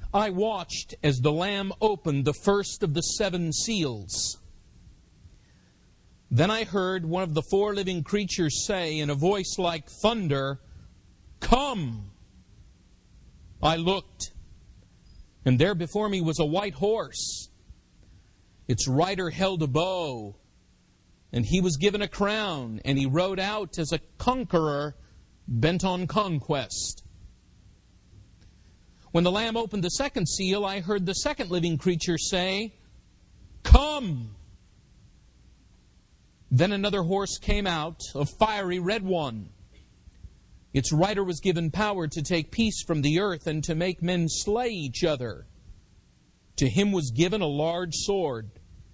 I watched as the Lamb opened the first of the 7 seals. Then I heard one of the 4 living creatures say in a voice like thunder, "Come!" I looked, and there before me was a white horse. Its rider held a bow, and he was given a crown, and he rode out as a conqueror bent on conquest. When the Lamb opened the 2nd seal, I heard the 2nd living creature say, "Come!" Then another horse came out, a fiery red one. Its rider was given power to take peace from the earth and to make men slay each other. To him was given a large sword.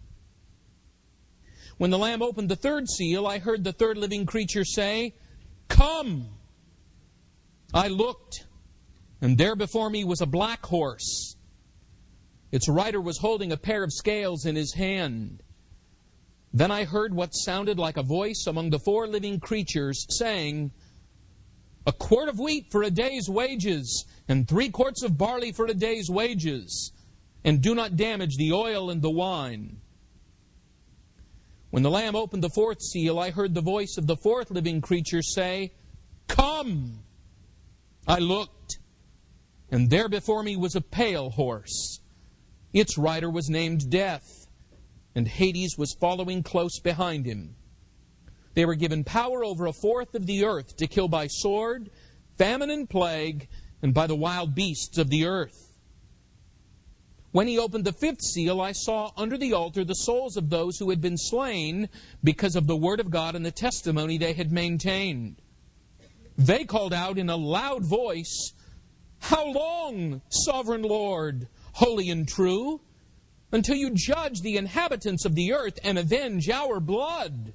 When the Lamb opened the 3rd seal, I heard the 3rd living creature say, "Come!" I looked, and there before me was a black horse. Its rider was holding a pair of scales in his hand. Then I heard what sounded like a voice among the 4 living creatures saying, "A quart of wheat for a day's wages, and 3 quarts of barley for a day's wages, and do not damage the oil and the wine." When the Lamb opened the 4th seal, I heard the voice of the 4th living creature say, "Come!" I looked, and there before me was a pale horse. Its rider was named Death, and Hades was following close behind him. They were given power over 1/4 of the earth to kill by sword, famine and plague, and by the wild beasts of the earth. When he opened the 5th seal, I saw under the altar the souls of those who had been slain because of the word of God and the testimony they had maintained. They called out in a loud voice, "How long, Sovereign Lord, holy and true, until you judge the inhabitants of the earth and avenge our blood?"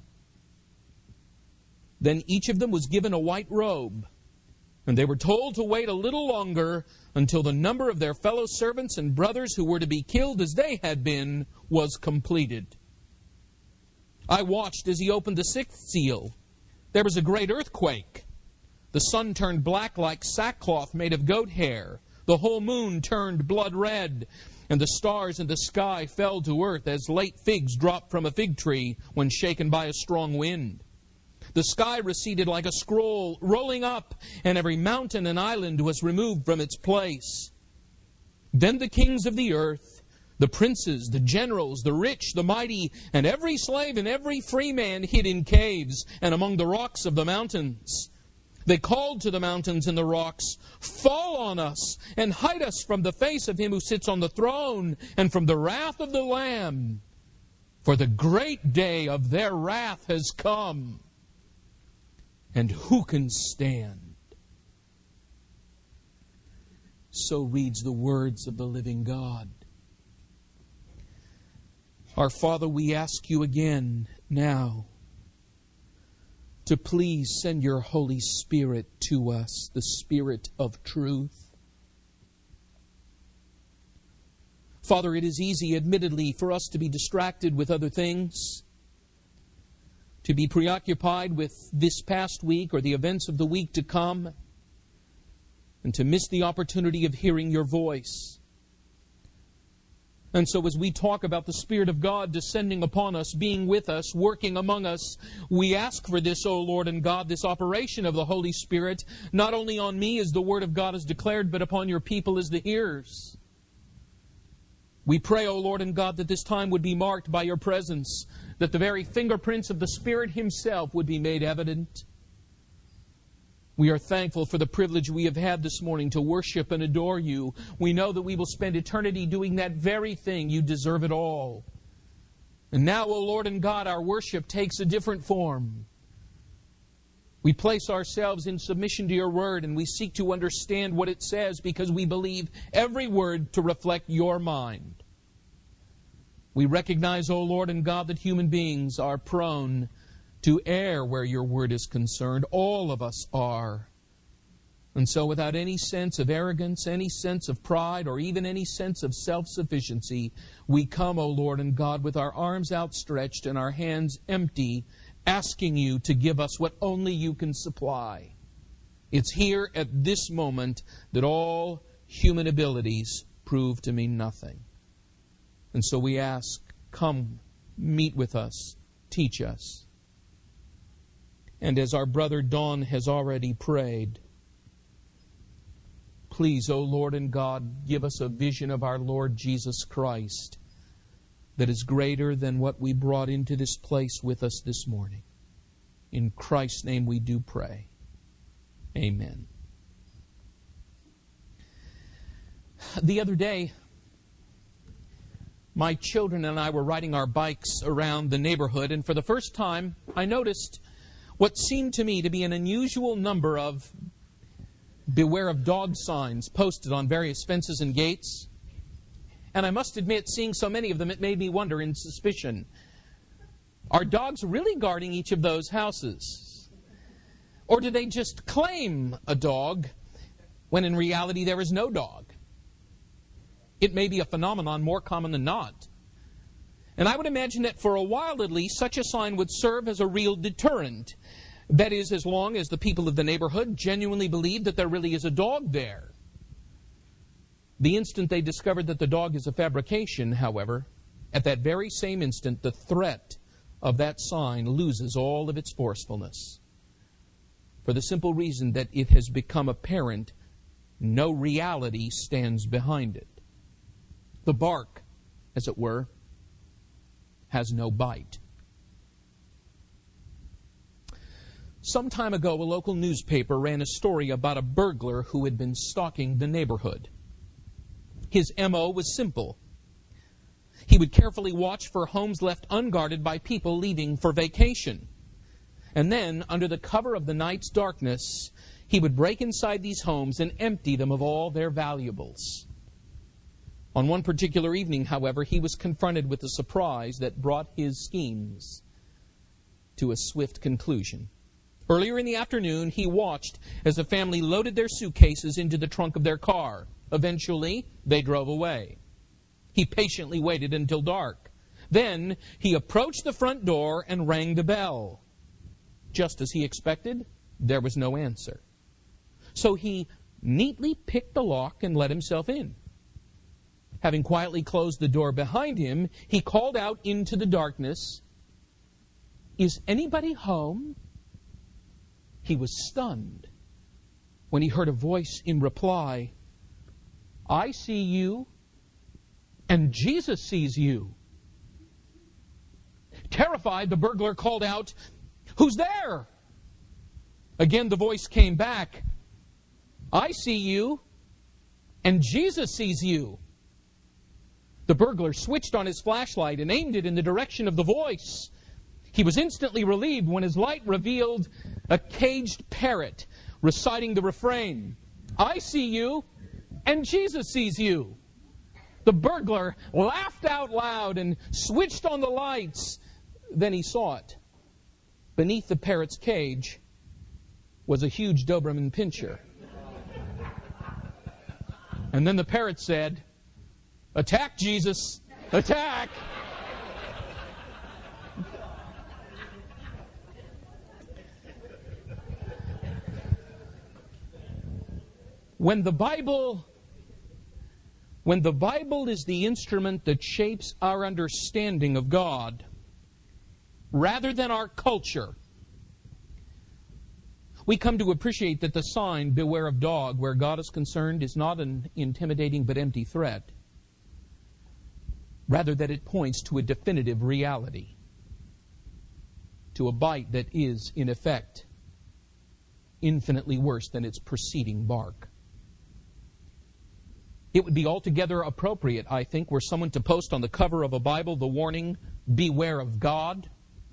Then each of them was given a white robe, and they were told to wait a little longer until the number of their fellow servants and brothers who were to be killed as they had been was completed. I watched as he opened the 6th seal. There was a great earthquake. The sun turned black like sackcloth made of goat hair. The whole moon turned blood red, and the stars in the sky fell to earth as late figs drop from a fig tree when shaken by a strong wind. The sky receded like a scroll, rolling up, and every mountain and island was removed from its place. Then the kings of the earth, the princes, the generals, the rich, the mighty, and every slave and every free man hid in caves and among the rocks of the mountains. They called to the mountains and the rocks, "Fall on us, and hide us from the face of him who sits on the throne, and from the wrath of the Lamb. For the great day of their wrath has come. And who can stand?" So reads the words of the living God. Our Father, we ask you again now to please send your Holy Spirit to us, the Spirit of truth. Father, it is easy, admittedly, for us to be distracted with other things, to be preoccupied with this past week or the events of the week to come, and to miss the opportunity of hearing your voice. And so as we talk about the Spirit of God descending upon us, being with us, working among us, we ask for this, O Lord and God, this operation of the Holy Spirit, not only on me as the Word of God is declared, but upon your people as the hearers. We pray, O Lord and God, that this time would be marked by your presence, that the very fingerprints of the Spirit Himself would be made evident. We are thankful for the privilege we have had this morning to worship and adore you. We know that we will spend eternity doing that very thing. You deserve it all. And now, O Lord and God, our worship takes a different form. We place ourselves in submission to your word, and we seek to understand what it says because we believe every word to reflect your mind. We recognize, O Lord and God, that human beings are prone to err where your word is concerned. All of us are. And so without any sense of arrogance, any sense of pride, or even any sense of self-sufficiency, we come, O Lord and God, with our arms outstretched and our hands empty, asking you to give us what only you can supply. It's here at this moment that all human abilities prove to mean nothing. And so we ask, come, meet with us, teach us. And as our brother Don has already prayed, please, O Lord and God, give us a vision of our Lord Jesus Christ that is greater than what we brought into this place with us this morning. In Christ's name we do pray. Amen. The other day, my children and I were riding our bikes around the neighborhood, and for the first time, I noticed what seemed to me to be an unusual number of beware of dog signs posted on various fences and gates. And I must admit, seeing so many of them, it made me wonder in suspicion, are dogs really guarding each of those houses? Or do they just claim a dog when in reality there is no dog? It may be a phenomenon more common than not. And I would imagine that for a while at least, such a sign would serve as a real deterrent. That is, as long as the people of the neighborhood genuinely believe that there really is a dog there. The instant they discovered that the dog is a fabrication, however, at that very same instant, the threat of that sign loses all of its forcefulness. For the simple reason that it has become apparent no reality stands behind it. The bark, as it were, has no bite. Some time ago, a local newspaper ran a story about a burglar who had been stalking the neighborhood. His MO was simple. He would carefully watch for homes left unguarded by people leaving for vacation. And then, under the cover of the night's darkness, he would break inside these homes and empty them of all their valuables. On one particular evening, however, he was confronted with a surprise that brought his schemes to a swift conclusion. Earlier in the afternoon, he watched as the family loaded their suitcases into the trunk of their car. Eventually, they drove away. He patiently waited until dark. Then, he approached the front door and rang the bell. Just as he expected, there was no answer. So he neatly picked the lock and let himself in. Having quietly closed the door behind him, he called out into the darkness, "Is anybody home?" He was stunned when he heard a voice in reply, "I see you, and Jesus sees you." Terrified, the burglar called out, "Who's there?" Again the voice came back, "I see you, and Jesus sees you." The burglar switched on his flashlight and aimed it in the direction of the voice. He was instantly relieved when his light revealed a caged parrot reciting the refrain, "I see you, and Jesus sees you." The burglar laughed out loud and switched on the lights. Then he saw it. Beneath the parrot's cage was a huge Doberman Pinscher. And then the parrot said, "Attack, Jesus! Attack!" When the Bible is the instrument that shapes our understanding of God, rather than our culture, we come to appreciate that the sign, "Beware of dog," where God is concerned, is not an intimidating but empty threat. Rather that it points to a definitive reality, to a bite that is, in effect, infinitely worse than its preceding bark. It would be altogether appropriate, I think, were someone to post on the cover of a Bible the warning, "Beware of God."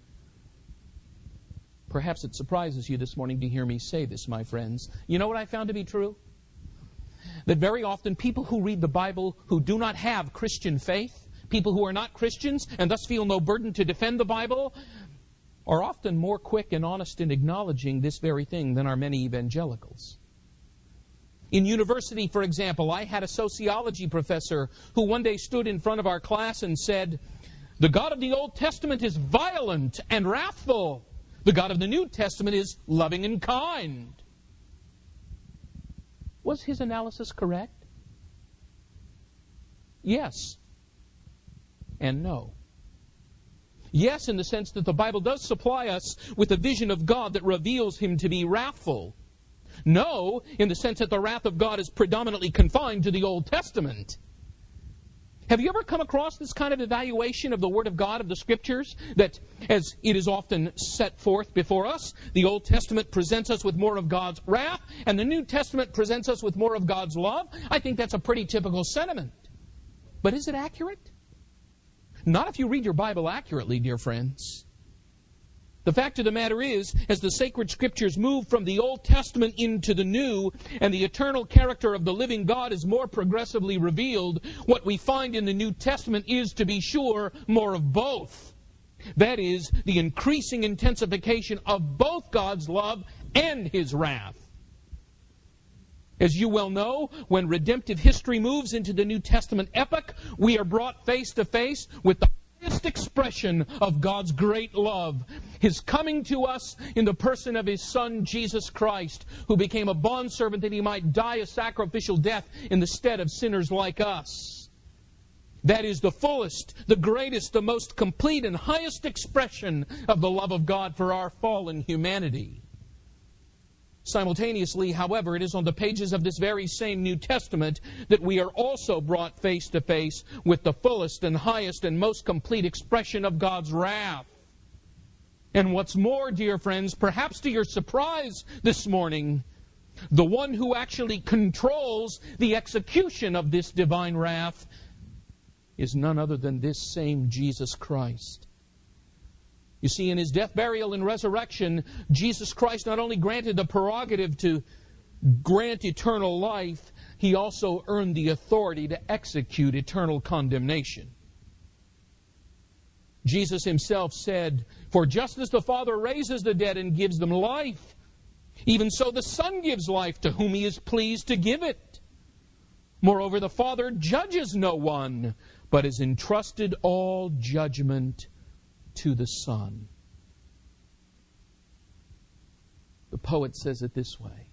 Perhaps it surprises you this morning to hear me say this, my friends. You know what I found to be true? That very often people who read the Bible who do not have Christian faith, people who are not Christians and thus feel no burden to defend the Bible, are often more quick and honest in acknowledging this very thing than are many evangelicals. In university, for example, I had a sociology professor who one day stood in front of our class and said, "The God of the Old Testament is violent and wrathful. The God of the New Testament is loving and kind." Was his analysis correct? Yes and no. Yes, in the sense that the Bible does supply us with a vision of God that reveals Him to be wrathful. No, in the sense that the wrath of God is predominantly confined to the Old Testament. Have you ever come across this kind of evaluation of the Word of God, of the Scriptures, that, as it is often set forth before us, the Old Testament presents us with more of God's wrath, and the New Testament presents us with more of God's love? I think that's a pretty typical sentiment. But is it accurate? Not if you read your Bible accurately, dear friends. The fact of the matter is, as the sacred Scriptures move from the Old Testament into the New, and the eternal character of the living God is more progressively revealed, what we find in the New Testament is, to be sure, more of both. That is, the increasing intensification of both God's love and His wrath. As you well know, when redemptive history moves into the New Testament epoch, we are brought face to face with the highest expression of God's great love, His coming to us in the person of His Son, Jesus Christ, who became a bondservant that He might die a sacrificial death in the stead of sinners like us. That is the fullest, the greatest, the most complete and highest expression of the love of God for our fallen humanity. Simultaneously, however, it is on the pages of this very same New Testament that we are also brought face to face with the fullest and highest and most complete expression of God's wrath. And what's more, dear friends, perhaps to your surprise this morning, the one who actually controls the execution of this divine wrath is none other than this same Jesus Christ. You see, in His death, burial, and resurrection, Jesus Christ not only granted the prerogative to grant eternal life, He also earned the authority to execute eternal condemnation. Jesus Himself said, "For just as the Father raises the dead and gives them life, even so the Son gives life to whom He is pleased to give it. Moreover, the Father judges no one, but has entrusted all judgment to the Son." The poet says it this way: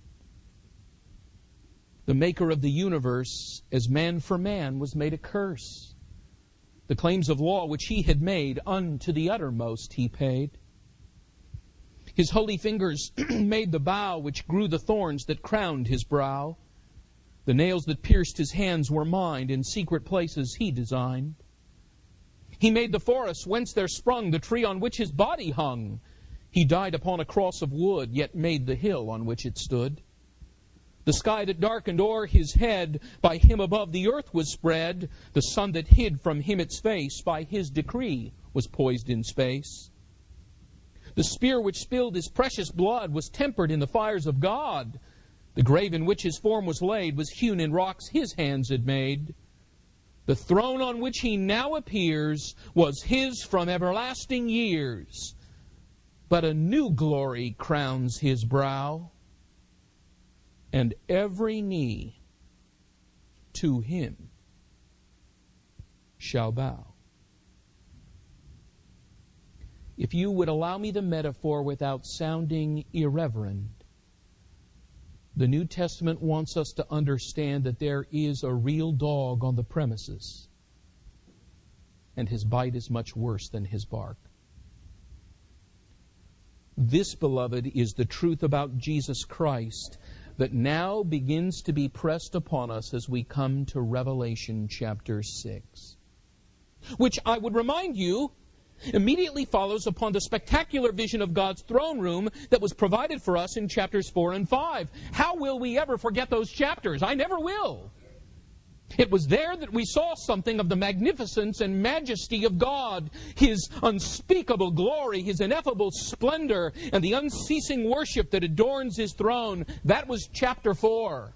"The maker of the universe, as man for man, was made a curse. The claims of law which He had made, unto the uttermost He paid. His holy fingers made the bough which grew the thorns that crowned His brow. The nails that pierced His hands were mined, in secret places He designed. He made the forest whence there sprung the tree on which His body hung. He died upon a cross of wood, yet made the hill on which it stood. The sky that darkened o'er His head, by Him above the earth was spread. The sun that hid from Him its face, by His decree was poised in space. The spear which spilled His precious blood was tempered in the fires of God. The grave in which His form was laid was hewn in rocks His hands had made. The throne on which He now appears was His from everlasting years. But a new glory crowns His brow, and every knee to Him shall bow." If you would allow me the metaphor without sounding irreverent, the New Testament wants us to understand that there is a real dog on the premises, and his bite is much worse than his bark. This, beloved, is the truth about Jesus Christ that now begins to be pressed upon us as we come to Revelation chapter 6, which, I would remind you, immediately follows upon the spectacular vision of God's throne room that was provided for us in chapters 4 and 5. How will we ever forget those chapters? I never will. It was there that we saw something of the magnificence and majesty of God, His unspeakable glory, His ineffable splendor, and the unceasing worship that adorns His throne. That was chapter 4.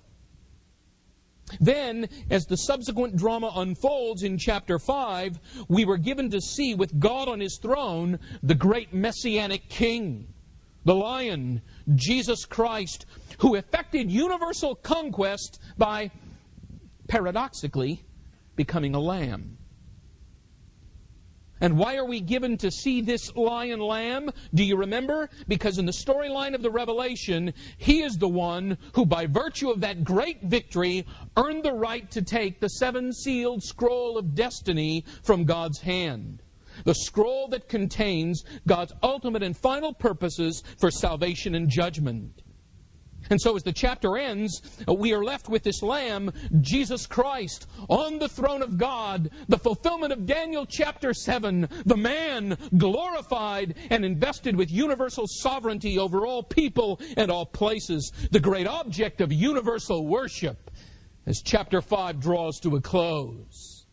Then, as the subsequent drama unfolds in chapter 5, we were given to see with God on His throne the great Messianic King, the Lion, Jesus Christ, who effected universal conquest by, paradoxically, becoming a lamb. And why are we given to see this lion lamb? Do you remember? Because in the storyline of the Revelation, he is the one who, by virtue of that great victory, earned the right to take the seven-sealed scroll of destiny from God's hand. The scroll that contains God's ultimate and final purposes for salvation and judgment. And so as the chapter ends, we are left with this Lamb, Jesus Christ, on the throne of God, the fulfillment of Daniel chapter 7, the man glorified and invested with universal sovereignty over all people and all places, the great object of universal worship, as chapter 5 draws to a close.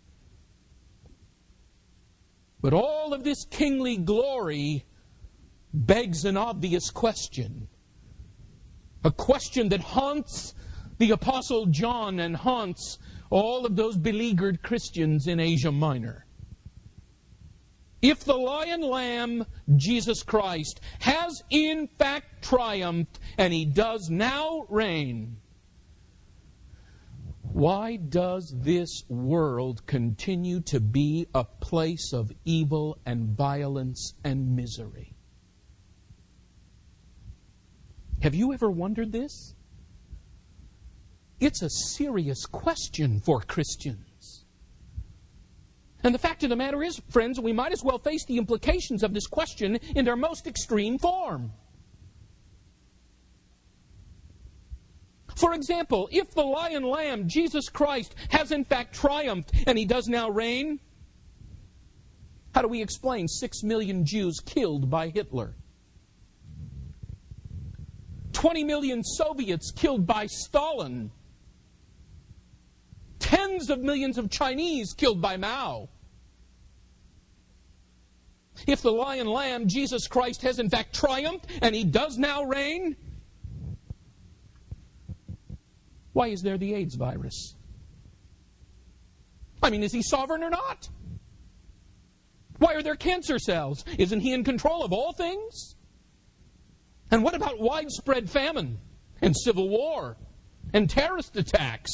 But all of this kingly glory begs an obvious question. A question that haunts the Apostle John and haunts all of those beleaguered Christians in Asia Minor. If the Lion Lamb, Jesus Christ, has in fact triumphed, and He does now reign, why does this world continue to be a place of evil and violence and misery? Have you ever wondered this? It's a serious question for Christians. And the fact of the matter is, friends, we might as well face the implications of this question in their most extreme form. For example, if the Lion Lamb, Jesus Christ, has in fact triumphed and He does now reign, how do we explain 6 million Jews killed by Hitler? 20 million Soviets killed by Stalin. Tens of millions of Chinese killed by Mao. If the Lion Lamb, Jesus Christ, has in fact triumphed and He does now reign, why is there the AIDS virus? I mean, is He sovereign or not? Why are there cancer cells? Isn't He in control of all things? And what about widespread famine and civil war and terrorist attacks?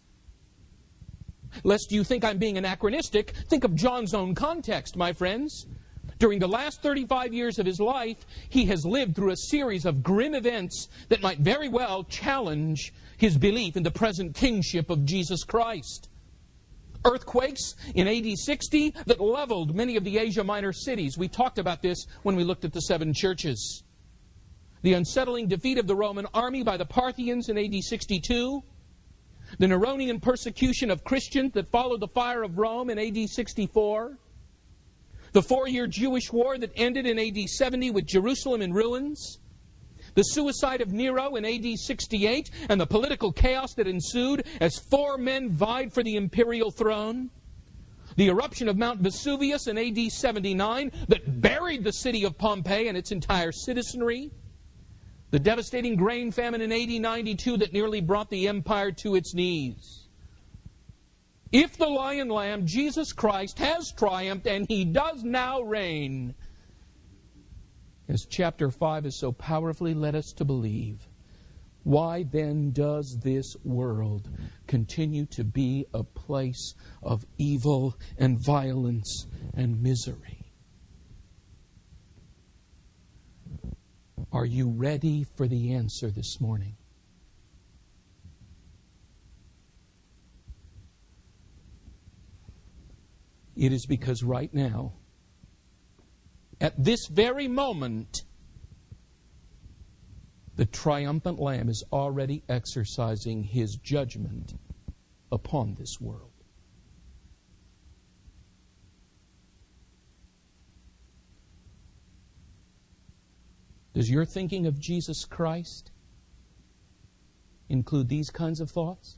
Lest you think I'm being anachronistic, think of John's own context, my friends. During the last 35 years of his life, he has lived through a series of grim events that might very well challenge his belief in the present kingship of Jesus Christ. Earthquakes in AD 60 that leveled many of the Asia Minor cities. We talked about this when we looked at the 7 churches. The unsettling defeat of the Roman army by the Parthians in AD 62. The Neronian persecution of Christians that followed the fire of Rome in AD 64. The 4-year Jewish war that ended in AD 70 with Jerusalem in ruins. The suicide of Nero in AD 68 and the political chaos that ensued as 4 men vied for the imperial throne. The eruption of Mount Vesuvius in AD 79 that buried the city of Pompeii and its entire citizenry. The devastating grain famine in AD 92 that nearly brought the empire to its knees. If the Lion Lamb, Jesus Christ, has triumphed and He does now reign, as chapter 5 has so powerfully led us to believe, why then does this world continue to be a place of evil and violence and misery? Are you ready for the answer this morning? It is because right now, at this very moment, the triumphant Lamb is already exercising His judgment upon this world. Does your thinking of Jesus Christ include these kinds of thoughts?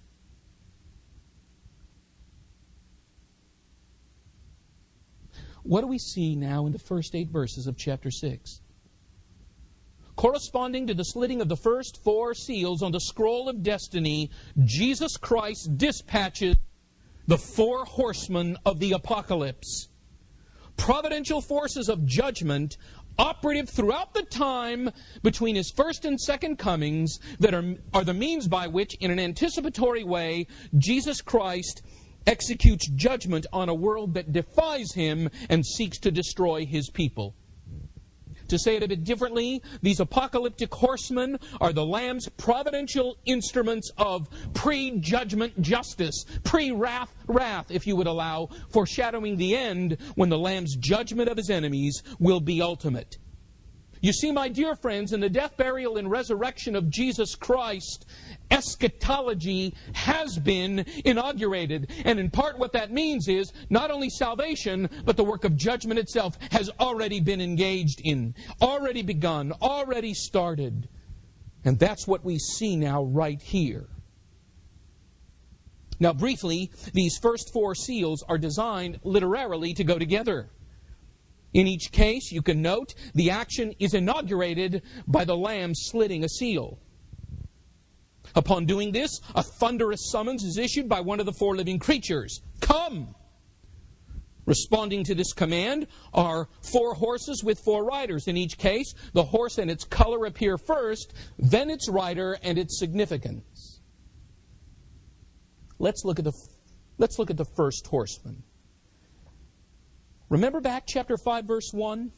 What do we see now in the first 8 verses of chapter 6? Corresponding to the slitting of the first 4 seals on the scroll of destiny, Jesus Christ dispatches the 4 horsemen of the apocalypse. Providential forces of judgment operative throughout the time between His first and second comings that are the means by which, in an anticipatory way, Jesus Christ executes judgment on a world that defies him and seeks to destroy his people. To say it a bit differently, these apocalyptic horsemen are the Lamb's providential instruments of pre-judgment justice, pre-wrath wrath, if you would allow, foreshadowing the end when the Lamb's judgment of his enemies will be ultimate. You see, my dear friends, in the death, burial, and resurrection of Jesus Christ, eschatology has been inaugurated. And in part what that means is not only salvation, but the work of judgment itself has already been engaged in, already begun, already started. And that's what we see now right here. Now briefly, these first four seals are designed literally to go together. In each case, you can note, the action is inaugurated by the Lamb slitting a seal. Upon doing this, a thunderous summons is issued by one of the four living creatures. Come! Responding to this command are four horses with four riders. In each case, the horse and its color appear first, then its rider and its significance. Let's look at the first horseman. Remember back chapter 5, verse 1?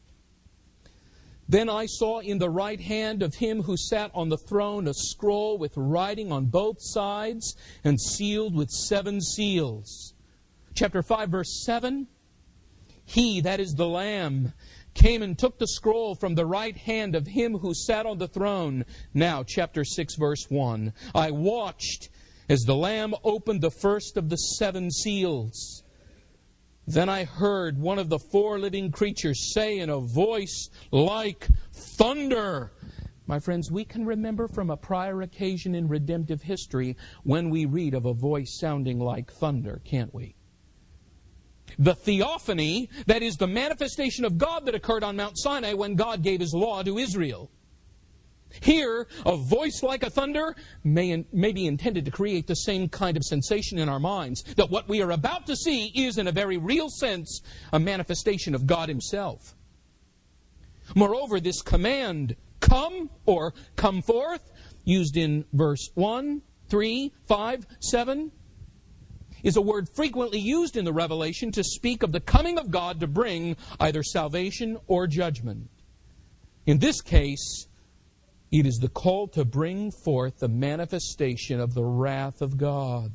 Then I saw in the right hand of him who sat on the throne a scroll with writing on both sides and sealed with 7 seals. Chapter 5, verse 7. He, that is the Lamb, came and took the scroll from the right hand of him who sat on the throne. Now, chapter 6, verse 1. I watched as the Lamb opened the first of the 7 seals. Then I heard one of the four living creatures say in a voice like thunder. My friends, we can remember from a prior occasion in redemptive history when we read of a voice sounding like thunder, can't we? The theophany, that is the manifestation of God that occurred on Mount Sinai when God gave His law to Israel. Here, a voice like a thunder may be intended to create the same kind of sensation in our minds, that what we are about to see is, in a very real sense, a manifestation of God Himself. Moreover, this command, come, or come forth, used in verse 1, 3, 5, 7, is a word frequently used in the Revelation to speak of the coming of God to bring either salvation or judgment. In this case, it is the call to bring forth the manifestation of the wrath of God.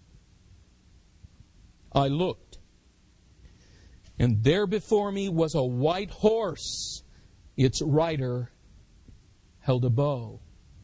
I looked, and there before me was a white horse. Its rider held a bow.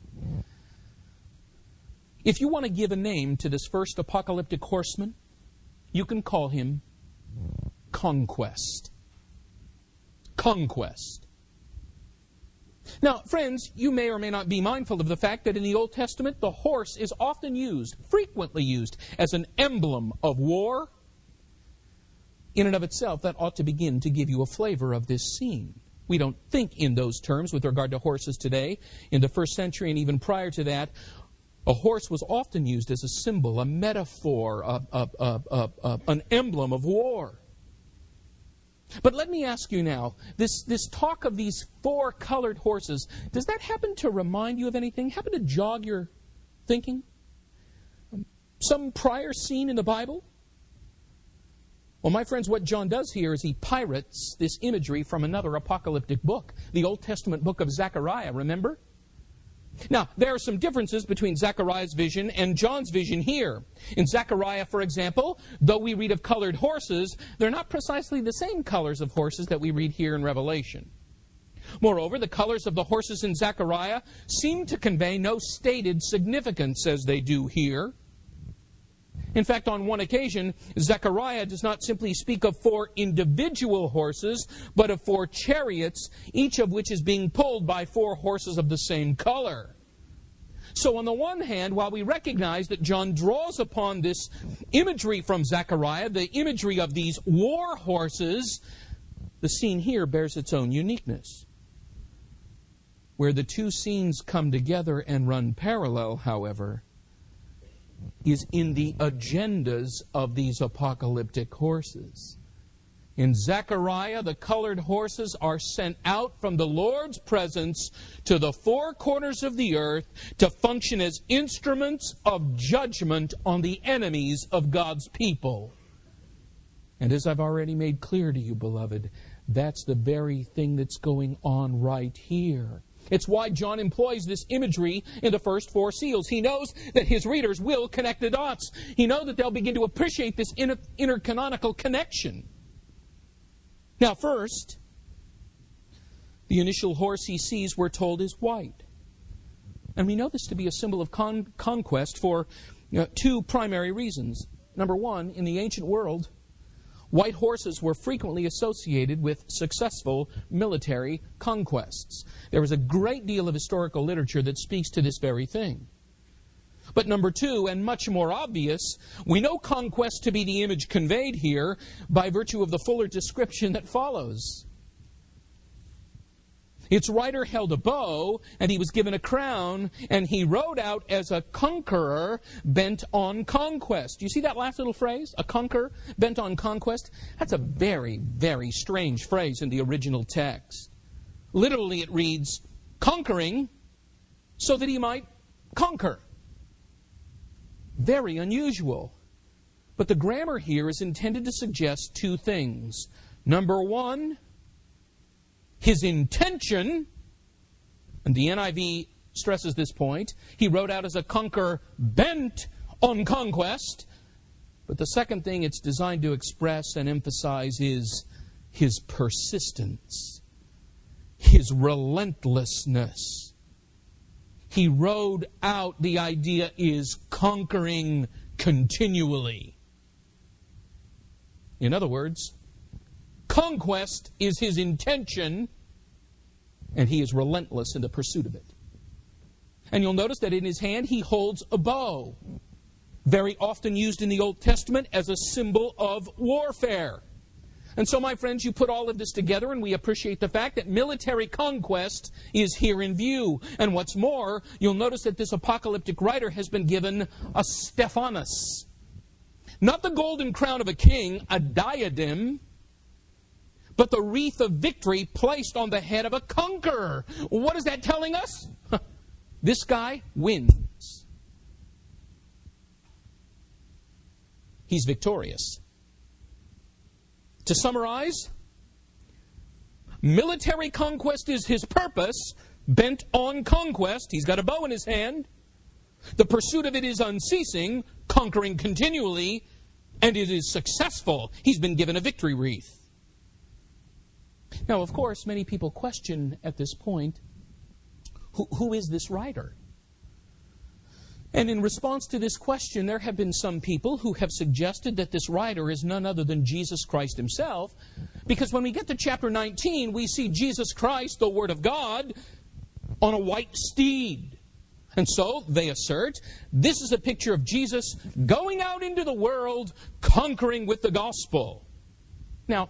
If you want to give a name to this first apocalyptic horseman, you can call him Conquest. Conquest. Now, friends, you may or may not be mindful of the fact that in the Old Testament, the horse is often used, frequently used, as an emblem of war. In and of itself, that ought to begin to give you a flavor of this scene. We don't think in those terms with regard to horses today. In the first century and even prior to that, a horse was often used as a symbol, a metaphor, an emblem of war. But let me ask you now, this talk of these 4 colored horses, does that happen to remind you of anything? Happen to jog your thinking? Some prior scene in the Bible? Well, my friends, what John does here is he pirates this imagery from another apocalyptic book, the Old Testament book of Zechariah, remember? Now, there are some differences between Zechariah's vision and John's vision here. In Zechariah, for example, though we read of colored horses, they're not precisely the same colors of horses that we read here in Revelation. Moreover, the colors of the horses in Zechariah seem to convey no stated significance as they do here. In fact, on one occasion, Zechariah does not simply speak of 4 individual horses, but of 4 chariots, each of which is being pulled by 4 horses of the same color. So on the one hand, while we recognize that John draws upon this imagery from Zechariah, the imagery of these war horses, the scene here bears its own uniqueness. Where the 2 scenes come together and run parallel, however, is in the agendas of these apocalyptic horses. In Zechariah, the colored horses are sent out from the Lord's presence to the four corners of the earth to function as instruments of judgment on the enemies of God's people. And as I've already made clear to you, beloved, that's the very thing that's going on right here. It's why John employs this imagery in the first four seals. He knows that his readers will connect the dots. He knows that they'll begin to appreciate this intercanonical connection. Now, first, the initial horse he sees, we're told, is white. And we know this to be a symbol of conquest for two primary reasons. Number one, in the ancient world, white horses were frequently associated with successful military conquests. There is a great deal of historical literature that speaks to this very thing. But number two, and much more obvious, we know conquest to be the image conveyed here by virtue of the fuller description that follows. Its rider held a bow, and he was given a crown, and he rode out as a conqueror bent on conquest. You see that last little phrase? A conqueror bent on conquest? That's a very, very strange phrase in the original text. Literally it reads, conquering so that he might conquer. Very unusual. But the grammar here is intended to suggest two things. Number one, his intention, and the NIV stresses this point, he rode out as a conqueror bent on conquest. But the second thing it's designed to express and emphasize is his persistence, his relentlessness. He rode out, the idea is conquering continually. In other words, conquest is his intention, and he is relentless in the pursuit of it. And you'll notice that in his hand he holds a bow, very often used in the Old Testament as a symbol of warfare. And so, my friends, you put all of this together and we appreciate the fact that military conquest is here in view. And what's more, you'll notice that this apocalyptic writer has been given a Stephanos. Not the golden crown of a king, a diadem, but the wreath of victory placed on the head of a conqueror. What is that telling us? This guy wins. He's victorious. To summarize, military conquest is his purpose, bent on conquest. He's got a bow in his hand. The pursuit of it is unceasing, conquering continually, and it is successful. He's been given a victory wreath. Now, of course, many people question at this point, who is this rider? And in response to this question, there have been some people who have suggested that this rider is none other than Jesus Christ himself. Because when we get to chapter 19, we see Jesus Christ, the Word of God, on a white steed. And so, they assert, this is a picture of Jesus going out into the world, conquering with the gospel. Now,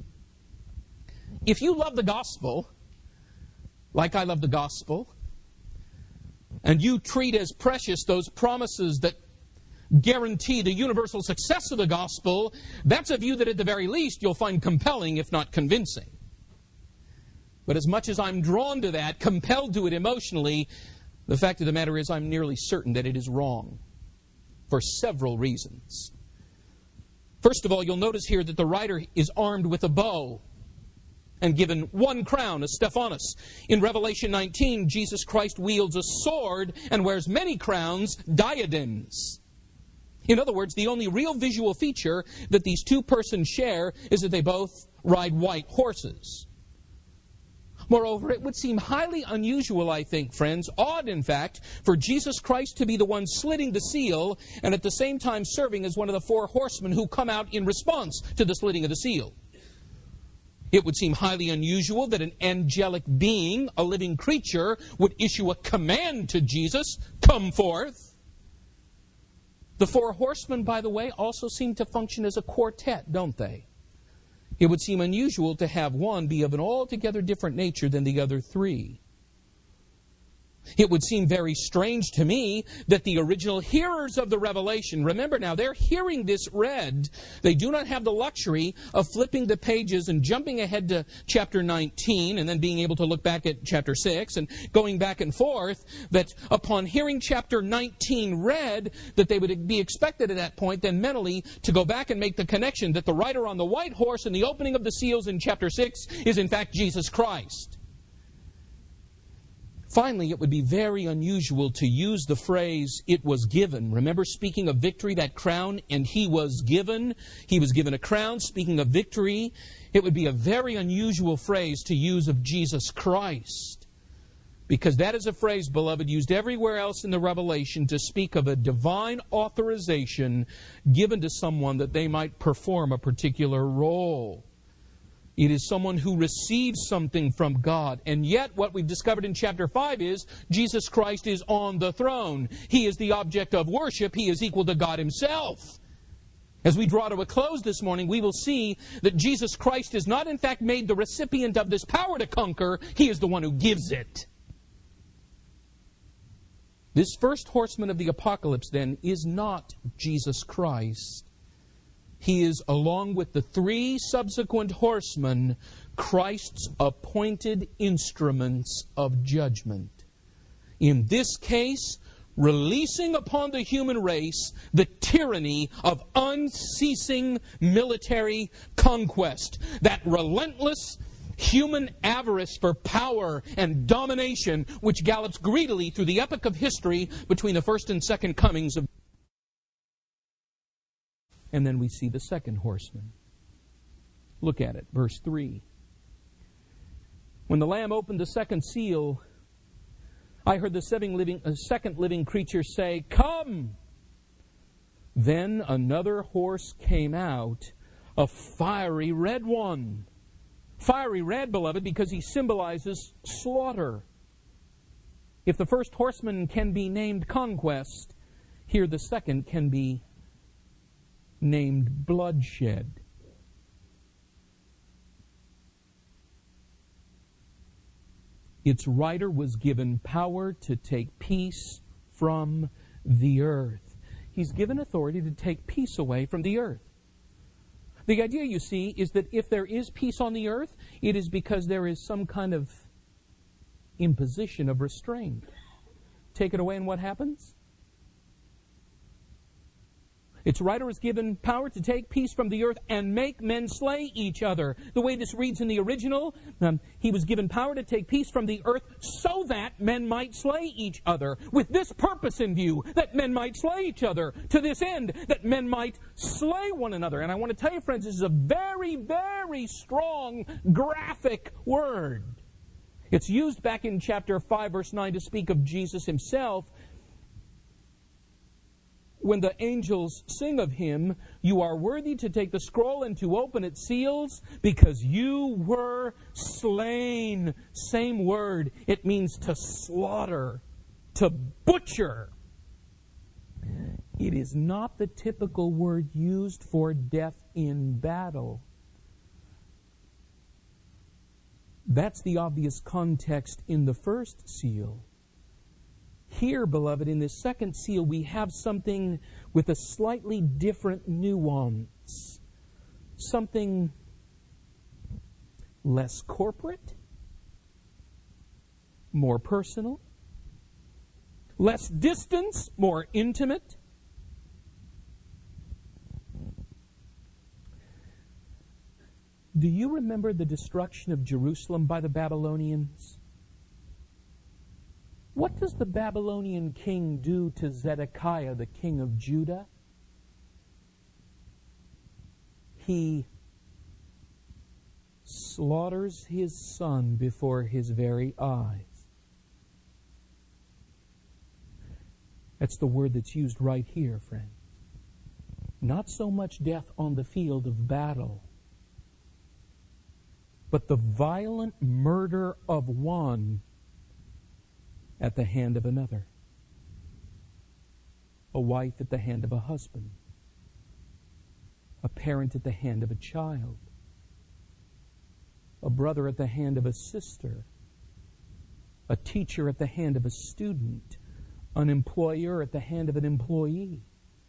if you love the gospel, like I love the gospel, and you treat as precious those promises that guarantee the universal success of the gospel, that's a view that at the very least you'll find compelling, if not convincing. But as much as I'm drawn to that, compelled to it emotionally, the fact of the matter is I'm nearly certain that it is wrong for several reasons. First of all, you'll notice here that the rider is armed with a bow and given one crown, a Stephanos. In Revelation 19, Jesus Christ wields a sword and wears many crowns, diadems. In other words, the only real visual feature that these two persons share is that they both ride white horses. Moreover, it would seem highly unusual, I think, friends, odd in fact, for Jesus Christ to be the one slitting the seal and at the same time serving as one of the four horsemen who come out in response to the slitting of the seal. It would seem highly unusual that an angelic being, a living creature, would issue a command to Jesus, come forth. The four horsemen, by the way, also seem to function as a quartet, don't they? It would seem unusual to have one be of an altogether different nature than the other three. It would seem very strange to me that the original hearers of the revelation, remember now, they're hearing this read. They do not have the luxury of flipping the pages and jumping ahead to chapter 19 and then being able to look back at chapter 6 and going back and forth, that upon hearing chapter 19 read, that they would be expected at that point then mentally to go back and make the connection that the rider on the white horse and the opening of the seals in chapter 6 is in fact Jesus Christ. Finally, it would be very unusual to use the phrase, "it was given." Remember, speaking of victory, that crown, and he was given. He was given a crown. Speaking of victory, it would be a very unusual phrase to use of Jesus Christ. Because that is a phrase, beloved, used everywhere else in the Revelation to speak of a divine authorization given to someone that they might perform a particular role. It is someone who receives something from God. And yet, what we've discovered in chapter 5 is Jesus Christ is on the throne. He is the object of worship. He is equal to God Himself. As we draw to a close this morning, we will see that Jesus Christ is not in fact made the recipient of this power to conquer. He is the one who gives it. This first horseman of the apocalypse, then, is not Jesus Christ. He is, along with the three subsequent horsemen, Christ's appointed instruments of judgment. In this case, releasing upon the human race the tyranny of unceasing military conquest, that relentless human avarice for power and domination which gallops greedily through the epoch of history between the first and second comings of. And then we see the second horseman. Look at it, verse 3. When the Lamb opened the second seal, I heard the second living creature say, "Come!" Then another horse came out, a fiery red one. Fiery red, beloved, because he symbolizes slaughter. If the first horseman can be named conquest, here the second can be named bloodshed. Its rider was given power to take peace from the earth. He's given authority to take peace away from the earth. The idea, you see, is that if there is peace on the earth, it is because there is some kind of imposition of restraint. Take it away and what happens? Its rider is given power to take peace from the earth and make men slay each other. The way this reads in the original, he was given power to take peace from the earth so that men might slay each other. With this purpose in view, that men might slay each other. To this end, that men might slay one another. And I want to tell you, friends, this is a very, very strong, graphic word. It's used back in chapter 5, verse 9 to speak of Jesus Himself. When the angels sing of Him, "You are worthy to take the scroll and to open its seals, because you were slain." Same word. It means to slaughter, to butcher. It is not the typical word used for death in battle. That's the obvious context in the first seal. Here, beloved, in this second seal, we have something with a slightly different nuance. Something less corporate, more personal, less distance, more intimate. Do you remember the destruction of Jerusalem by the Babylonians? What does the Babylonian king do to Zedekiah, the king of Judah? He slaughters his son before his very eyes. That's the word that's used right here, friend. Not so much death on the field of battle, but the violent murder of one at the hand of another. A wife at the hand of a husband. A parent at the hand of a child. A brother at the hand of a sister. a teacher at the hand of a student, an employer at the hand of an employee.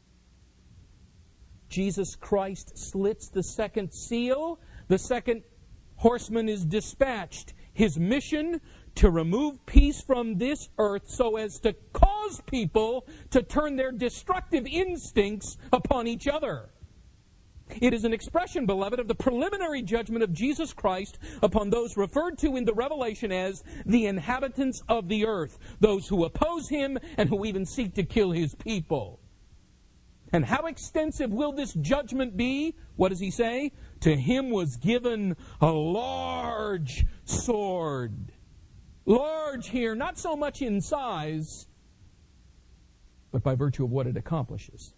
Jesus Christ slits the second seal. The second horseman is dispatched. His mission to remove peace from this earth so as to cause people to turn their destructive instincts upon each other. It is an expression, beloved, of the preliminary judgment of Jesus Christ upon those referred to in the Revelation as the inhabitants of the earth, those who oppose him and who even seek to kill his people. And how extensive will this judgment be? What does he say? To him was given a large sword. Large here, not so much in size, but by virtue of what it accomplishes.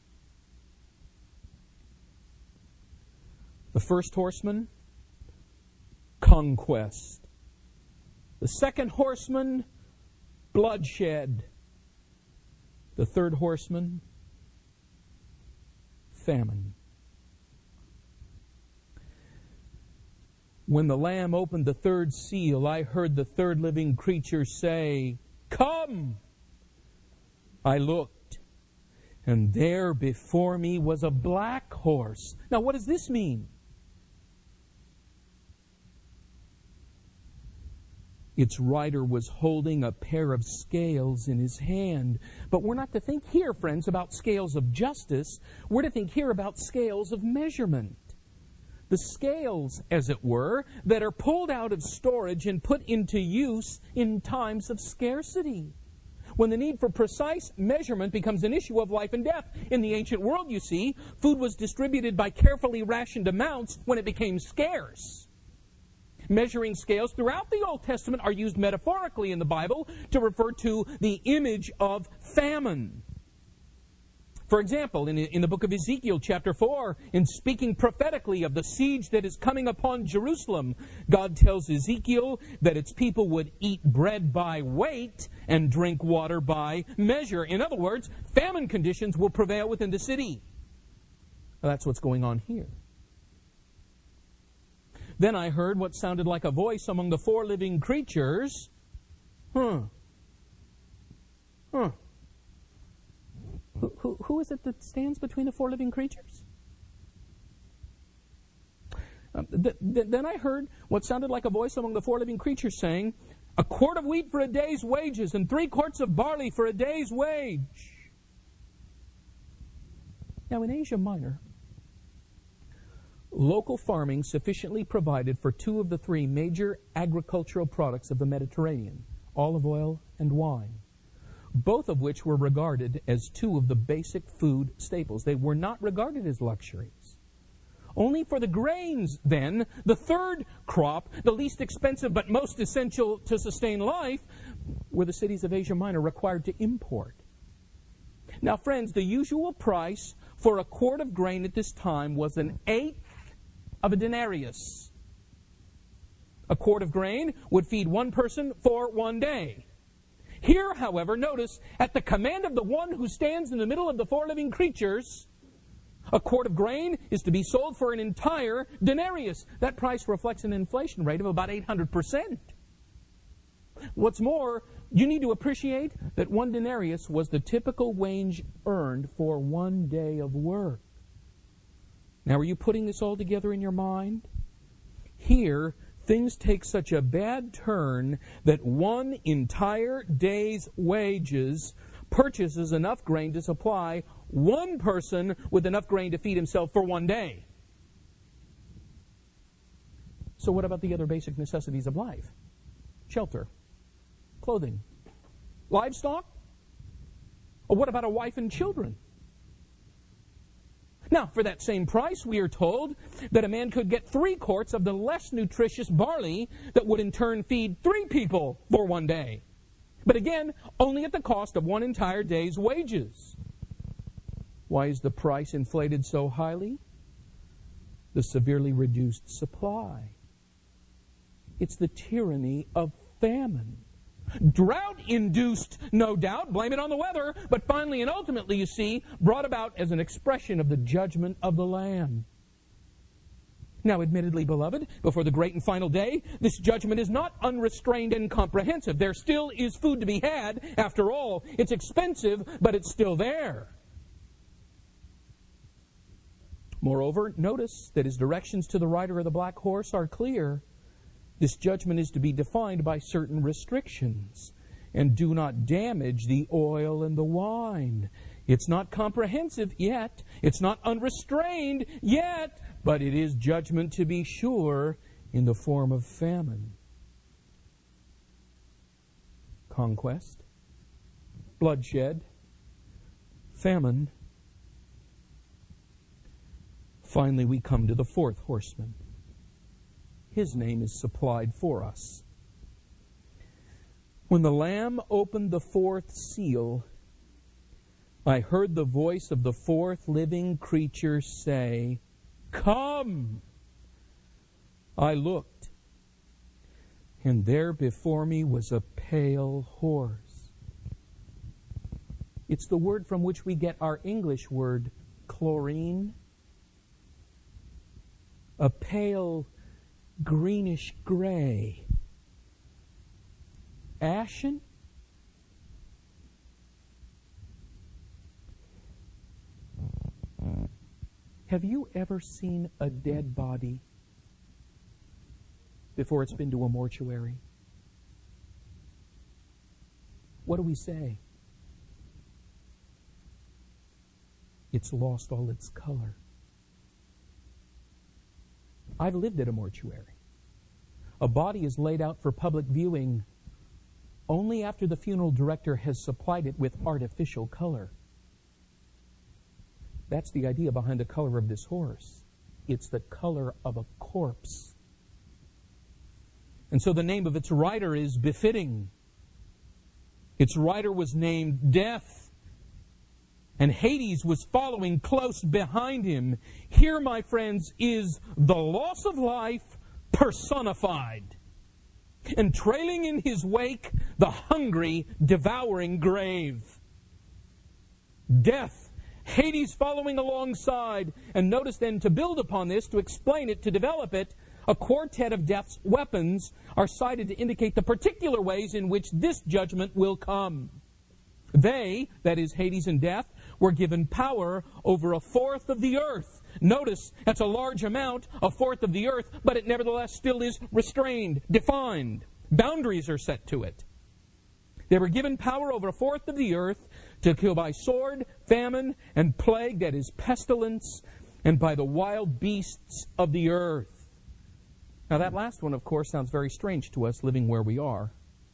The first horseman, conquest. The second horseman, bloodshed. The third horseman, famine. When the Lamb opened the third seal, I heard the third living creature say, "Come!" I looked, and there before me was a black horse. Now, what does this mean? Its rider was holding a pair of scales in his hand. But we're not to think here, friends, about scales of justice. We're to think here about scales of measurement. The scales, as it were, that are pulled out of storage and put into use in times of scarcity. When the need for precise measurement becomes an issue of life and death. In the ancient world, you see, food was distributed by carefully rationed amounts when it became scarce. Measuring scales throughout the Old Testament are used metaphorically in the Bible to refer to the image of famine. For example, in the book of Ezekiel, chapter 4, in speaking prophetically of the siege that is coming upon Jerusalem, God tells Ezekiel that its people would eat bread by weight and drink water by measure. In other words, famine conditions will prevail within the city. Well, that's what's going on here. Then I heard what sounded like a voice among the four living creatures. Who is it that stands between the four living creatures? Then I heard what sounded like a voice among the four living creatures saying, "A quart of wheat for a day's wages, and 3 quarts of barley for a day's wage." Now in Asia Minor, local farming sufficiently provided for 2 of the 3 major agricultural products of the Mediterranean, olive oil and wine, both of which were regarded as 2 of the basic food staples. They were not regarded as luxuries. Only for the grains, then, the third crop, the least expensive but most essential to sustain life, were the cities of Asia Minor required to import. Now, friends, the usual price for a quart of grain at this time was 1/8 of a denarius. A quart of grain would feed one person for 1 day. Here, however, notice, at the command of the one who stands in the middle of the 4 living creatures, a quart of grain is to be sold for an entire denarius. That price reflects an inflation rate of about 800%. What's more, you need to appreciate that 1 denarius was the typical wage earned for 1 day of work. Now, are you putting this all together in your mind? Here, things take such a bad turn that 1 entire day's wages purchases enough grain to supply 1 person with enough grain to feed himself for 1 day. So what about the other basic necessities of life? Shelter, clothing, livestock? Or what about a wife and children? Now, for that same price, we are told that a man could get 3 quarts of the less nutritious barley that would in turn feed 3 people for 1 day. But again, only at the cost of 1 entire day's wages. Why is the price inflated so highly? The severely reduced supply. It's the tyranny of famine. Drought-induced, no doubt, blame it on the weather, but finally and ultimately, you see, brought about as an expression of the judgment of the Lamb. Now, admittedly, beloved, before the great and final day, this judgment is not unrestrained and comprehensive. There still is food to be had. After all, it's expensive, but it's still there. Moreover, notice that his directions to the rider of the black horse are clear. This judgment is to be defined by certain restrictions. And do not damage the oil and the wine. It's not comprehensive yet. It's not unrestrained yet. But it is judgment, to be sure, in the form of famine. Conquest, bloodshed, famine. Finally, we come to the fourth horseman. His name is supplied for us. When the Lamb opened the fourth seal, I heard the voice of the fourth living creature say, "Come!" I looked, and there before me was a pale horse. It's the word from which we get our English word chlorine. A pale greenish gray. Ashen? Have you ever seen a dead body before it's been to a mortuary? What do we say? It's lost all its color. I've lived at a mortuary. A body is laid out for public viewing only after the funeral director has supplied it with artificial color. That's the idea behind the color of this horse. It's the color of a corpse. And so the name of its rider is befitting. Its rider was named Death, and Hades was following close behind him. Here, my friends, is the loss of life personified. And trailing in his wake, the hungry, devouring grave. Death, Hades following alongside. And notice then, to build upon this, to explain it, to develop it, a quartet of death's weapons are cited to indicate the particular ways in which this judgment will come. They, that is Hades and Death, were given power over a fourth of the earth. Notice, that's a large amount, a fourth of the earth, but it nevertheless still is restrained, defined. Boundaries are set to it. They were given power over a fourth of the earth to kill by sword, famine, and plague, that is pestilence, and by the wild beasts of the earth. Now that last one, of course, sounds very strange to us living where we are.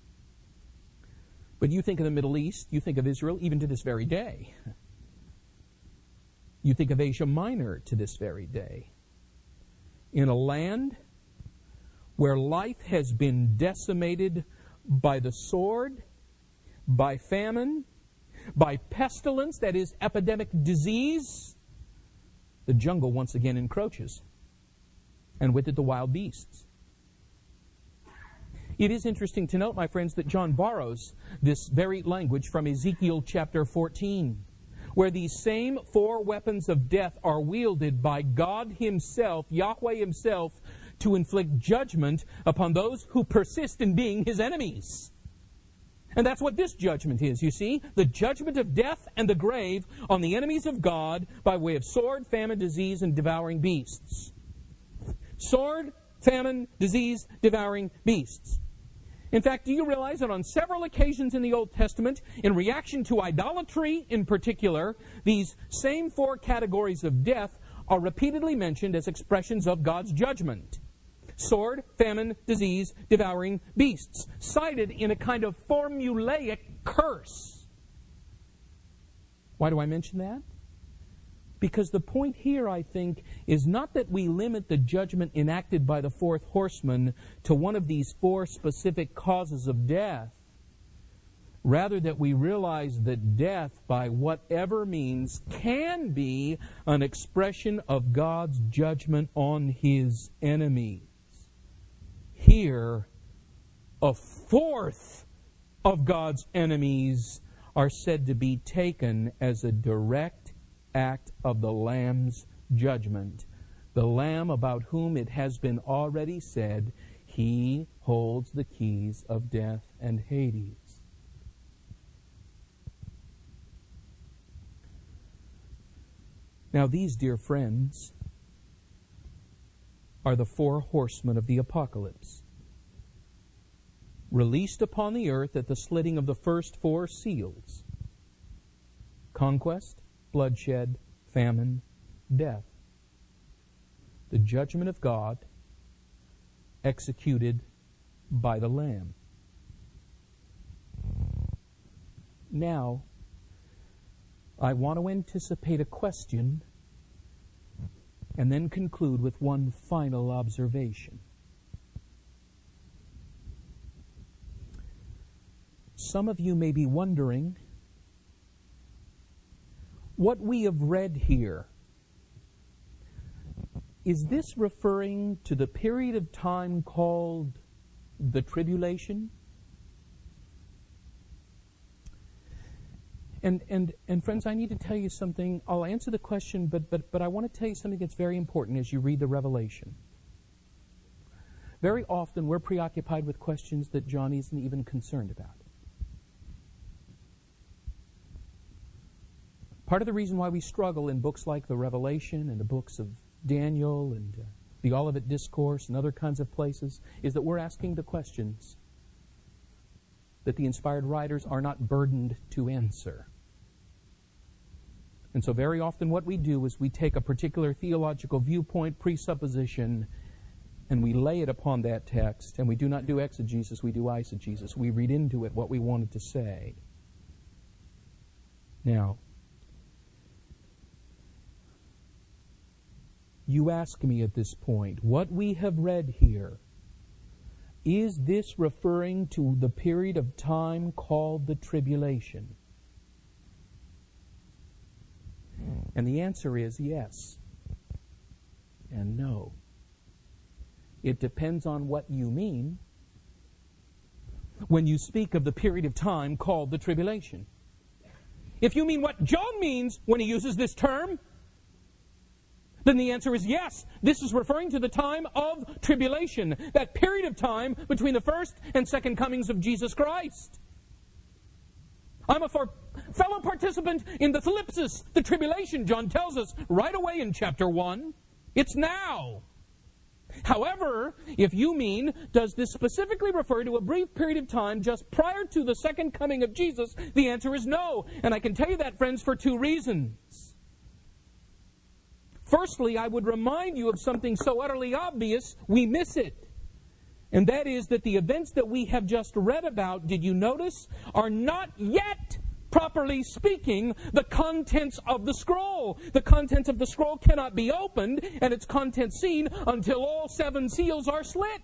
But you think of the Middle East, you think of Israel, even to this very day. You think of Asia Minor to this very day. In a land where life has been decimated by the sword, by famine, by pestilence, that is epidemic disease, the jungle once again encroaches. And with it the wild beasts. It is interesting to note, my friends, that John borrows this very language from Ezekiel chapter 14, where these same four weapons of death are wielded by God Himself, Yahweh Himself, to inflict judgment upon those who persist in being His enemies. And that's what this judgment is, you see. The judgment of death and the grave on the enemies of God by way of sword, famine, disease, and devouring beasts. Sword, famine, disease, devouring beasts. In fact, do you realize that on several occasions in the Old Testament, in reaction to idolatry in particular, these same four categories of death are repeatedly mentioned as expressions of God's judgment? Sword, famine, disease, devouring beasts, cited in a kind of formulaic curse. Why do I mention that? Because the point here, I think, is not that we limit the judgment enacted by the fourth horseman to one of these four specific causes of death. Rather, that we realize that death, by whatever means, can be an expression of God's judgment on His enemies. Here, a fourth of God's enemies are said to be taken as a direct act of the Lamb's judgment. the Lamb about whom it has been already said, He holds the keys of death and Hades. Now these, dear friends, are the 4 horsemen of the apocalypse, released upon the earth at the slitting of the first 4 seals: conquest, bloodshed, famine, death. The judgment of God executed by the Lamb. Now, I want to anticipate a question and then conclude with one final observation. Some of you may be wondering, what we have read here, is this referring to the period of time called the tribulation? And friends, I need to tell you something. I'll answer the question, but I want to tell you something that's very important as you read the Revelation. Very often we're preoccupied with questions that John isn't even concerned about. Part of the reason why we struggle in books like the Revelation and the books of Daniel and the Olivet Discourse and other kinds of places is that we're asking the questions that the inspired writers are not burdened to answer. And so very often what we do is we take a particular theological viewpoint, presupposition, and we lay it upon that text, and we do not do exegesis, we do eisegesis. We read into it what we wanted to say. Now, you ask me at this point, what we have read here, is this referring to the period of time called the tribulation? And the answer is yes and no. It depends on what you mean when you speak of the period of time called the tribulation. If you mean what John means when he uses this term, then the answer is yes. This is referring to the time of tribulation, that period of time between the first and second comings of Jesus Christ. I'm a fellow participant in the thlipsis, the tribulation, John tells us right away in chapter 1. It's now. However, if you mean, does this specifically refer to a brief period of time just prior to the second coming of Jesus, the answer is no. And I can tell you that, friends, for 2 reasons. Firstly, I would remind you of something so utterly obvious, we miss it. And that is that the events that we have just read about, did you notice, are not yet, properly speaking, the contents of the scroll. The contents of the scroll cannot be opened and its contents seen until all 7 seals are slit.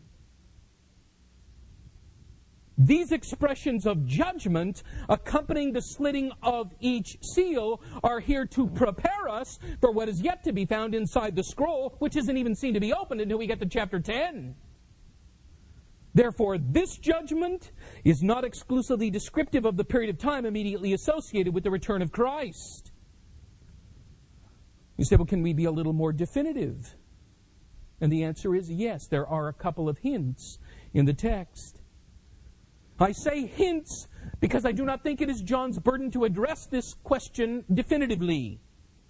These expressions of judgment accompanying the slitting of each seal are here to prepare us for what is yet to be found inside the scroll, which isn't even seen to be opened until we get to chapter 10. Therefore, this judgment is not exclusively descriptive of the period of time immediately associated with the return of Christ. You say, well, can we be a little more definitive? And the answer is yes. There are a couple of hints in the text. I say hints because I do not think it is John's burden to address this question definitively.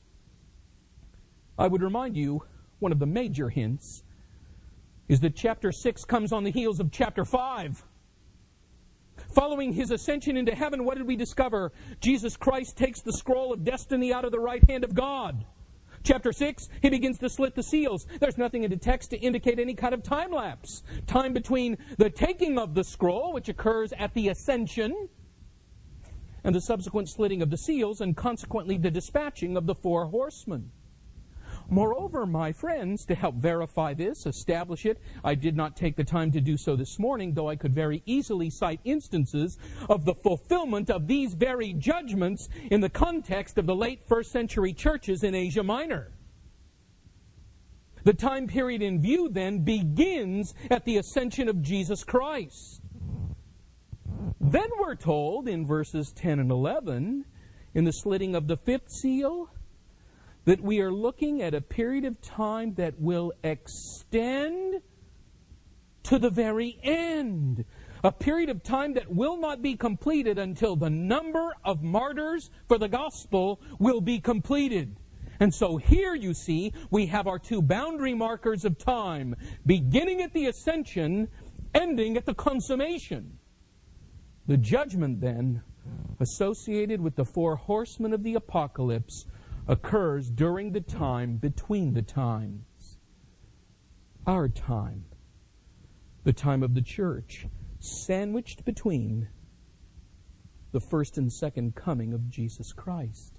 I would remind you, one of the major hints is that chapter 6 comes on the heels of chapter 5. Following his ascension into heaven, what did we discover? Jesus Christ takes the scroll of destiny out of the right hand of God. Chapter 6, he begins to slit the seals. There's nothing in the text to indicate any kind of time lapse. Time between the taking of the scroll, which occurs at the ascension, and the subsequent slitting of the seals, and consequently the dispatching of the 4 horsemen. Moreover, my friends, to help verify this, establish it, I did not take the time to do so this morning, though I could very easily cite instances of the fulfillment of these very judgments in the context of the late first century churches in Asia Minor. The time period in view, then, begins at the ascension of Jesus Christ. Then we're told in verses 10 and 11, in the slitting of the 5th seal, that we are looking at a period of time that will extend to the very end. A period of time that will not be completed until the number of martyrs for the gospel will be completed. And so here, you see, we have our two boundary markers of time, beginning at the ascension, ending at the consummation. The judgment, then, associated with the four horsemen of the apocalypse, occurs during the time between the times. Our time, the time of the church, sandwiched between the first and second coming of Jesus Christ.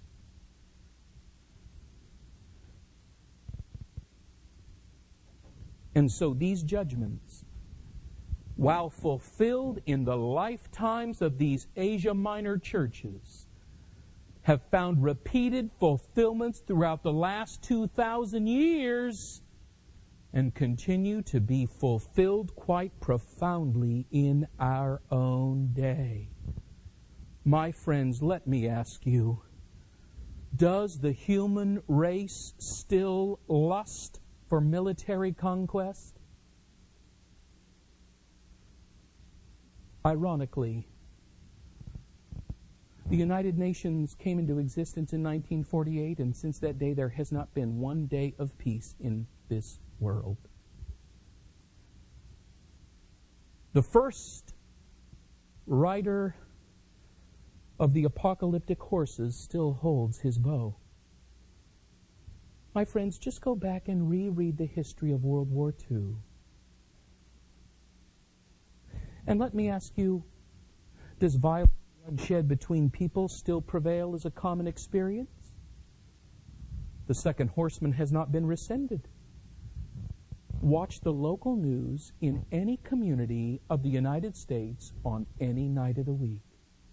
And so these judgments, while fulfilled in the lifetimes of these Asia Minor churches, have found repeated fulfillments throughout the last 2,000 years and continue to be fulfilled quite profoundly in our own day. My friends, let me ask you, does the human race still lust for military conquest? Ironically, the United Nations came into existence in 1948, and since that day there has not been one day of peace in this world. The first rider of the apocalyptic horses still holds his bow. My friends, just go back and reread the history of World War II. And let me ask you, does violence and bloodshed between people still prevail as a common experience? The second horseman has not been rescinded. Watch the local news in any community of the United States on any night of the week.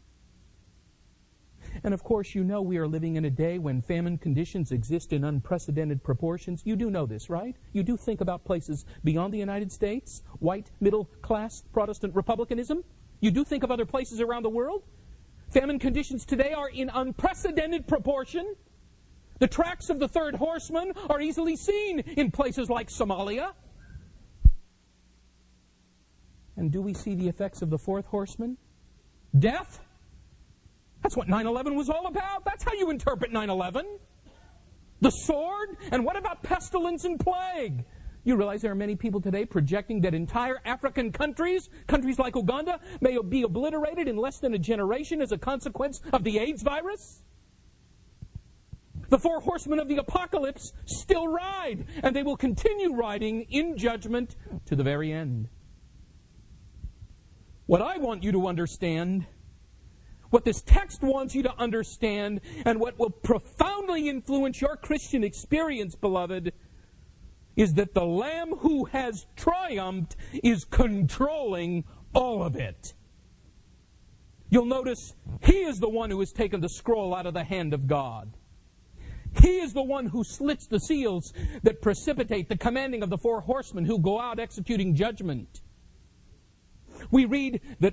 And of course, you know we are living in a day when famine conditions exist in unprecedented proportions. You do know this, right? You do think about places beyond the United States, white, middle-class, Protestant republicanism. You do think of other places around the world. Famine conditions today are in unprecedented proportion. The tracks of the third horseman are easily seen in places like Somalia. And do we see the effects of the fourth horseman? Death? That's what 9/11 was all about. That's how you interpret 9/11. The sword? And what about pestilence and plague? You realize there are many people today projecting that entire African countries like Uganda, may be obliterated in less than a generation as a consequence of the AIDS virus? The four horsemen of the apocalypse still ride, and they will continue riding in judgment to the very end. What I want you to understand, what this text wants you to understand, and what will profoundly influence your Christian experience, beloved, is that the Lamb who has triumphed is controlling all of it. You'll notice He is the one who has taken the scroll out of the hand of God. He is the one who slits the seals that precipitate the commanding of the four horsemen who go out executing judgment. We read that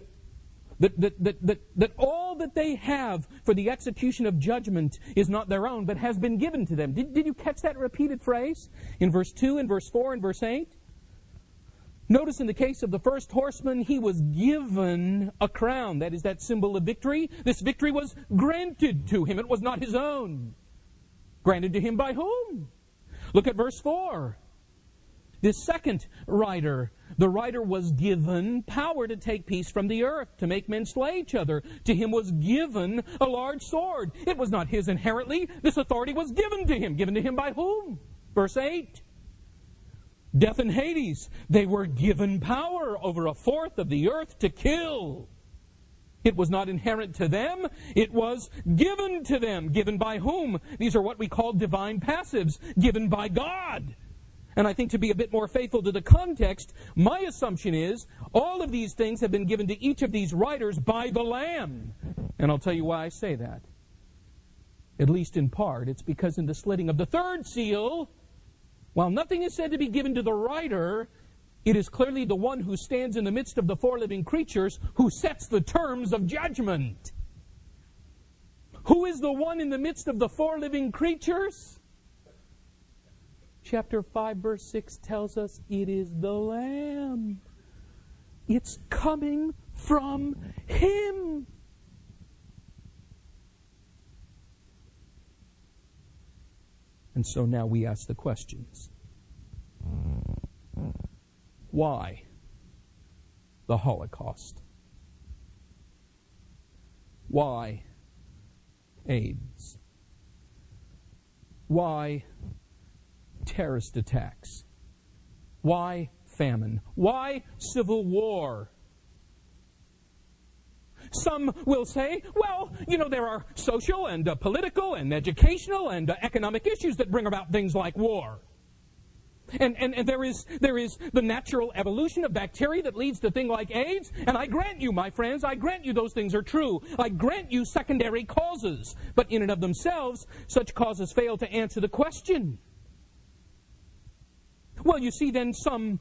all that they have for the execution of judgment is not their own, but has been given to them. Did you catch that repeated phrase? In verse 2, in verse 4, and verse 8? Notice in the case of the first horseman, he was given a crown. That is that symbol of victory. This victory was granted to him. It was not his own. Granted to him by whom? Look at verse 4. This second rider, the rider was given power to take peace from the earth, to make men slay each other. To him was given a large sword. It was not his inherently. This authority was given to him. Given to him by whom? Verse 8. Death and Hades, they were given power over a fourth of the earth to kill. It was not inherent to them. It was given to them. Given by whom? These are what we call divine passives. Given by God. And I think to be a bit more faithful to the context, my assumption is all of these things have been given to each of these riders by the Lamb. And I'll tell you why I say that. At least in part, it's because in the slitting of the third seal, while nothing is said to be given to the rider, it is clearly the one who stands in the midst of the four living creatures who sets the terms of judgment. Who is the one in the midst of the four living creatures? Chapter 5, verse 6 tells us it is the Lamb. It's coming from Him. And so now we ask the questions. Why the Holocaust? Why AIDS? Why terrorist attacks? Why famine? Why civil war? Some will say, well, there are social and political and educational and economic issues that bring about things like war. And there is the natural evolution of bacteria that leads to things like AIDS. And I grant you, my friends, I grant you those things are true. I grant you secondary causes. But in and of themselves, such causes fail to answer the question. Well, you see, then some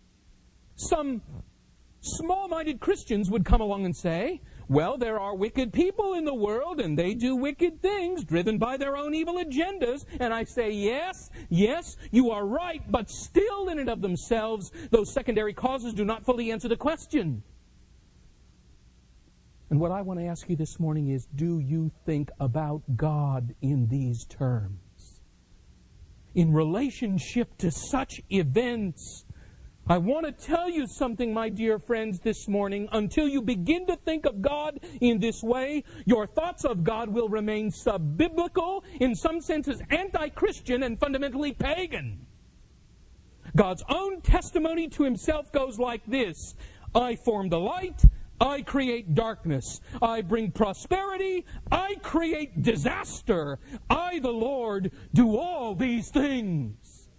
small-minded Christians would come along and say, well, there are wicked people in the world, and they do wicked things driven by their own evil agendas. And I say, yes, you are right, but still in and of themselves, those secondary causes do not fully answer the question. And what I want to ask you this morning is, do you think about God in these terms? In relationship to such events, I want to tell you something, my dear friends, this morning. Until you begin to think of God in this way, your thoughts of God will remain sub-biblical, in some senses anti-Christian, and fundamentally pagan. God's own testimony to Himself goes like this: I form the light, I create darkness. I bring prosperity, I create disaster. I, the Lord, do all these things.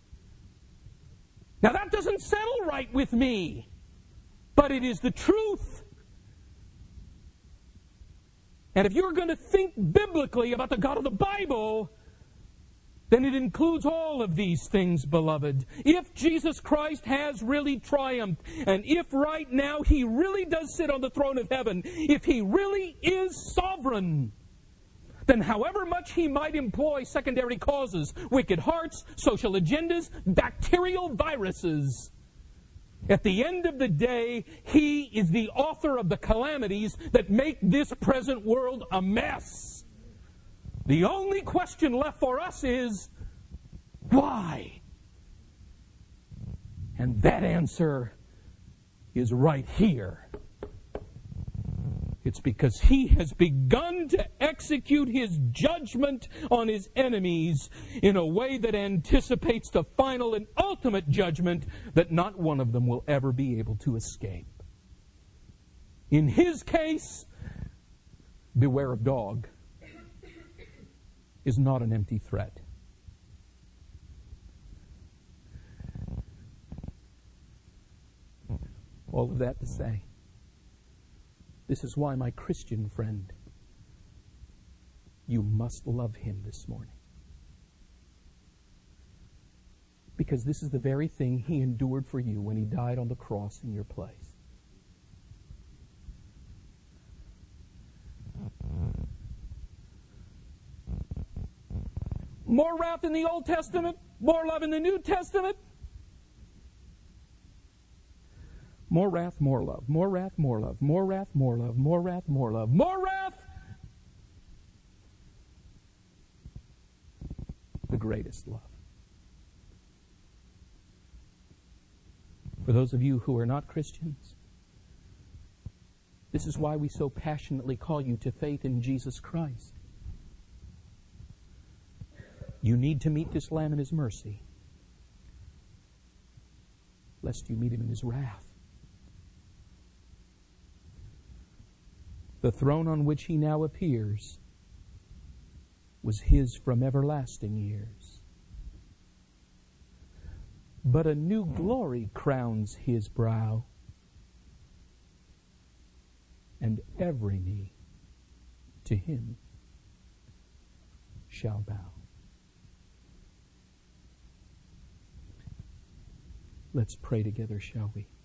Now that doesn't settle right with me, but it is the truth. And if you're going to think biblically about the God of the Bible, then it includes all of these things, beloved. If Jesus Christ has really triumphed, and if right now He really does sit on the throne of heaven, if He really is sovereign, then however much He might employ secondary causes, wicked hearts, social agendas, bacterial viruses, at the end of the day, He is the author of the calamities that make this present world a mess. The only question left for us is, why? And that answer is right here. It's because He has begun to execute His judgment on His enemies in a way that anticipates the final and ultimate judgment that not one of them will ever be able to escape. In His case, beware of dog is not an empty threat. All of that to say, this is why, my Christian friend, you must love Him this morning. Because this is the very thing He endured for you when He died on the cross in your place. More wrath in the Old Testament, more love in the New Testament. More wrath, more love. More wrath, more love. More wrath, more love. More wrath, more love. More wrath. The greatest love. For those of you who are not Christians, this is why we so passionately call you to faith in Jesus Christ. You need to meet this Lamb in His mercy, lest you meet Him in His wrath. The throne on which He now appears was His from everlasting years. But a new glory crowns His brow, and every knee to Him shall bow. Let's pray together, shall we?